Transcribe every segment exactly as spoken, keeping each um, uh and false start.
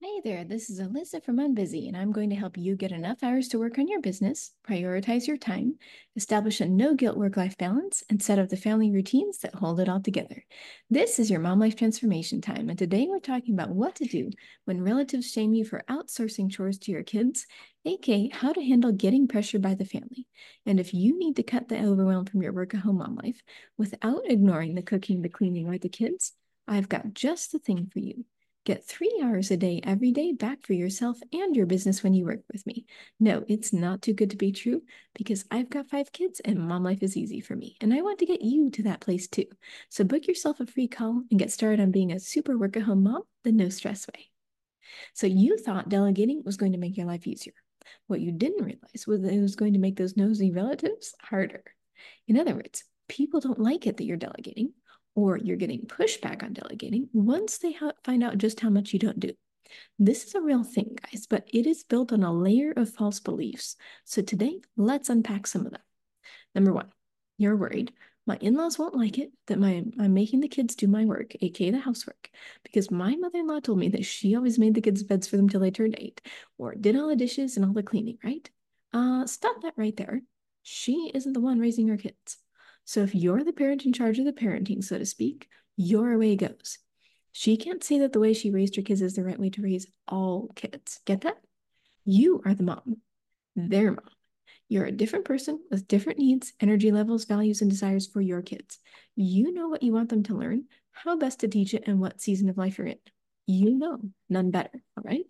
Hey there, this is Alyssa from Unbusy, and I'm going to help you get enough hours to work on your business, prioritize your time, establish a no guilt work life balance, and set up the family routines that hold it all together. This is your Mom Life Transformation Time, and today we're talking about what to do when relatives shame you for outsourcing chores to your kids, aka how to handle getting pressured by the family. And if you need to cut the overwhelm from your work at home mom life without ignoring the cooking, the cleaning, or the kids, I've got just the thing for you. Get three hours a day every day back for yourself and your business when you work with me. No, it's not too good to be true because I've got five kids and mom life is easy for me. And I want to get you to that place too. So book yourself a free call and get started on being a super work at home mom the no stress way. So you thought delegating was going to make your life easier. What you didn't realize was that it was going to make those nosy relatives harder. In other words, people don't like it that you're delegating, or you're getting pushback on delegating once they ha- find out just how much you don't do. This is a real thing, guys, but it is built on a layer of false beliefs. So today, let's unpack some of them. Number one, you're worried my in-laws won't like it that my I'm making the kids do my work, aka the housework, because my mother-in-law told me that she always made the kids' beds for them till they turned eight, or did all the dishes and all the cleaning, right? Uh, stop that right there. She isn't the one raising her kids. So if you're the parent in charge of the parenting, so to speak, your way goes. She can't say that the way she raised her kids is the right way to raise all kids. Get that? You are the mom, their mom. You're a different person with different needs, energy levels, values, and desires for your kids. You know what you want them to learn, how best to teach it, and what season of life you're in. You know, none better, all right?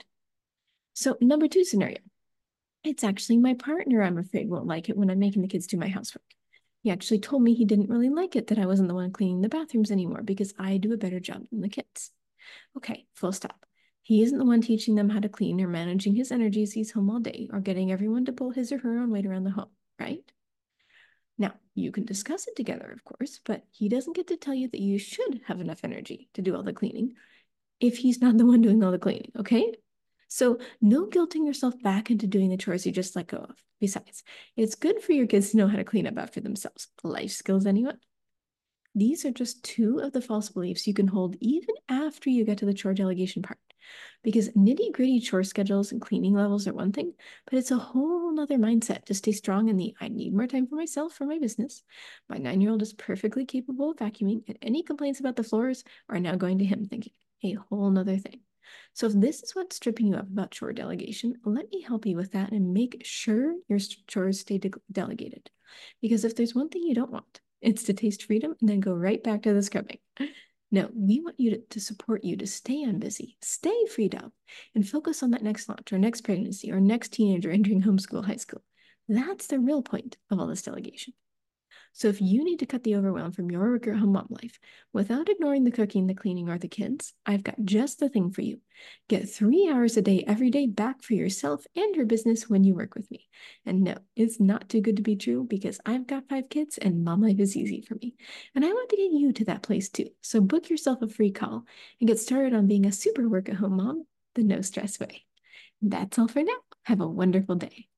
So, number two scenario, it's actually my partner I'm afraid won't like it when I'm making the kids do my housework. He actually told me he didn't really like it that I wasn't the one cleaning the bathrooms anymore because I do a better job than the kids. Okay, full stop. He isn't the one teaching them how to clean or managing his energy as he's home all day or getting everyone to pull his or her own weight around the home, right? Now, you can discuss it together, of course, but he doesn't get to tell you that you should have enough energy to do all the cleaning if he's not the one doing all the cleaning, okay? So, no guilting yourself back into doing the chores you just let go of. Besides, it's good for your kids to know how to clean up after themselves. Life skills, anyone? These are just two of the false beliefs you can hold even after you get to the chore delegation part. Because nitty gritty chore schedules and cleaning levels are one thing, but it's a whole nother mindset to stay strong in the I need more time for myself for my business. My nine year old is perfectly capable of vacuuming, and any complaints about the floors are now going to him thinking a whole nother thing. So, if this is what's tripping you up about chore delegation, let me help you with that and make sure your chores stay de- delegated. Because if there's one thing you don't want, it's to taste freedom and then go right back to the scrubbing. No, we want you to, to support you to stay on busy, stay freed up, and focus on that next launch or next pregnancy or next teenager entering homeschool high school. That's the real point of all this delegation. So if you need to cut the overwhelm from your work or home mom life without ignoring the cooking, the cleaning, or the kids, I've got just the thing for you. Get three hours a day every day back for yourself and your business when you work with me. And no, it's not too good to be true because I've got five kids and mom life is easy for me. And I want to get you to that place too. So book yourself a free call and get started on being a super work at home mom the no stress way. That's all for now. Have a wonderful day.